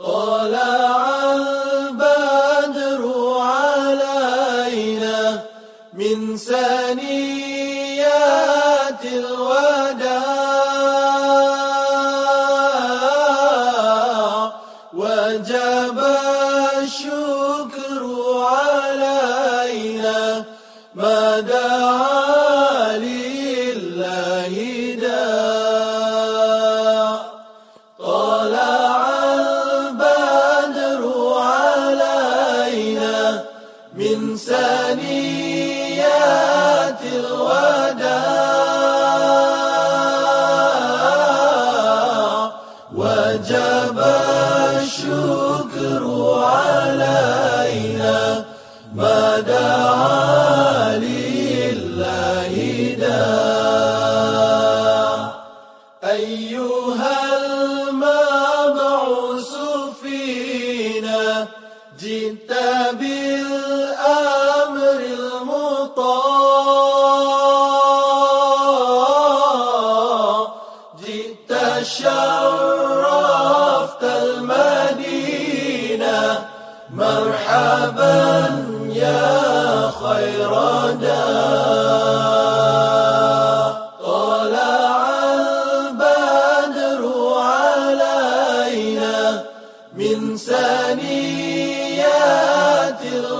طلع البدر علينا من ثنيات الوداع، وجب الشكر علينا ما دعا لله داع. طلع البدر علينا من ثنيات الوداع، وجب الشكر علينا ما دعا لله داع. أيها المبعوث فينا جئت بالأمر المطاع، جئت شرفت المدينة مرحبا يا خير داع. طلع البدر علينا من ثنيات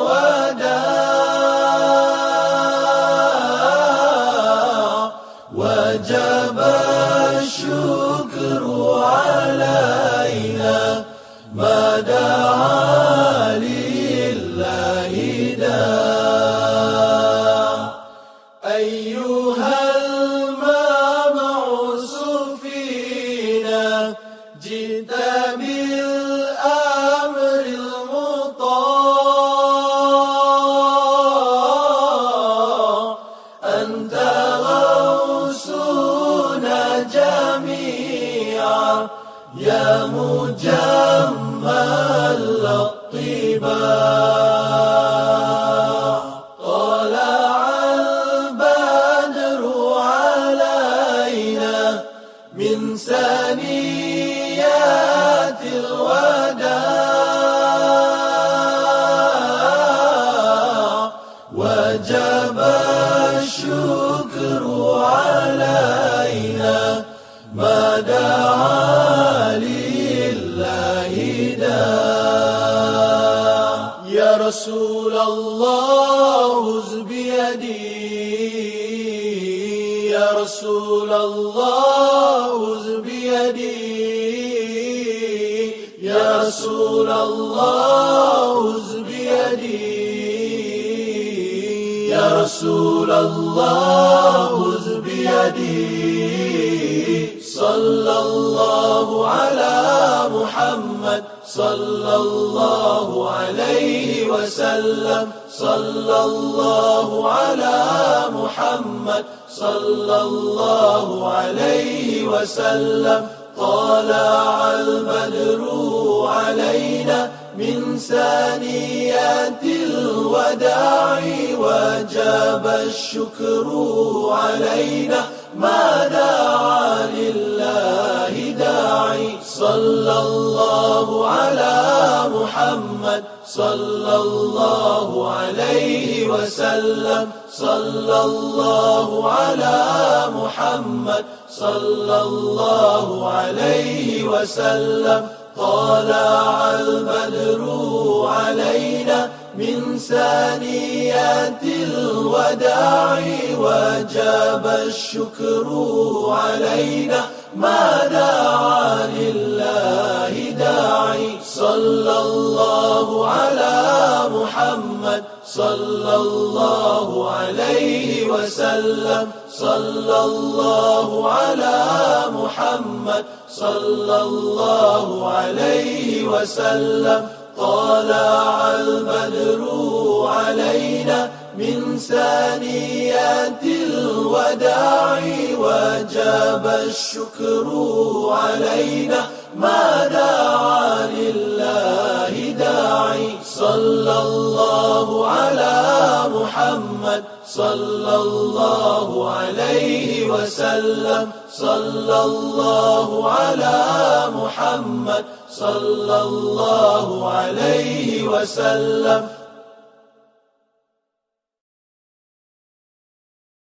الوداع، وجب الشكر علينا ما دعا لله داع. أيها المبعوث فينا جئت بالأمر المطاع، أنت غوثنا جميعا يا مجمل الطباع. طلع البدر علينا من ثنيات الوداع، وجب الشكر علينا ما دعا لله داع. يا رسول الله خذ بيدي، يا رسول الله خذ بيدي، يا رسول الله خذ بيدي، يا رسول الله خذ بيدي. صلى الله على محمد صلى الله عليه وسلم، صلى الله على محمد صلى الله عليه وسلم. طلع البدر علينا من ثنيات الوداع، وجب الشكر علينا ما دعا لله داعي. صلى الله على محمد صلى الله عليه وسلم، صلى الله على محمد صلى الله عليه وسلم. طلع البدر علينا من ثنيات الوداع، وجب الشكر علينا ما دعا لله داعي. صلى الله على محمد صلى الله عليه وسلم، صلى الله على محمد صلى الله عليه وسلم. طلع البدر علينا من ثنيات الوداع، وجب الشكر علينا ما دعا لله داعي. صلى الله على محمد صلى الله عليه وسلم. وسلم. صلى الله على محمد صلى الله عليه وسلم.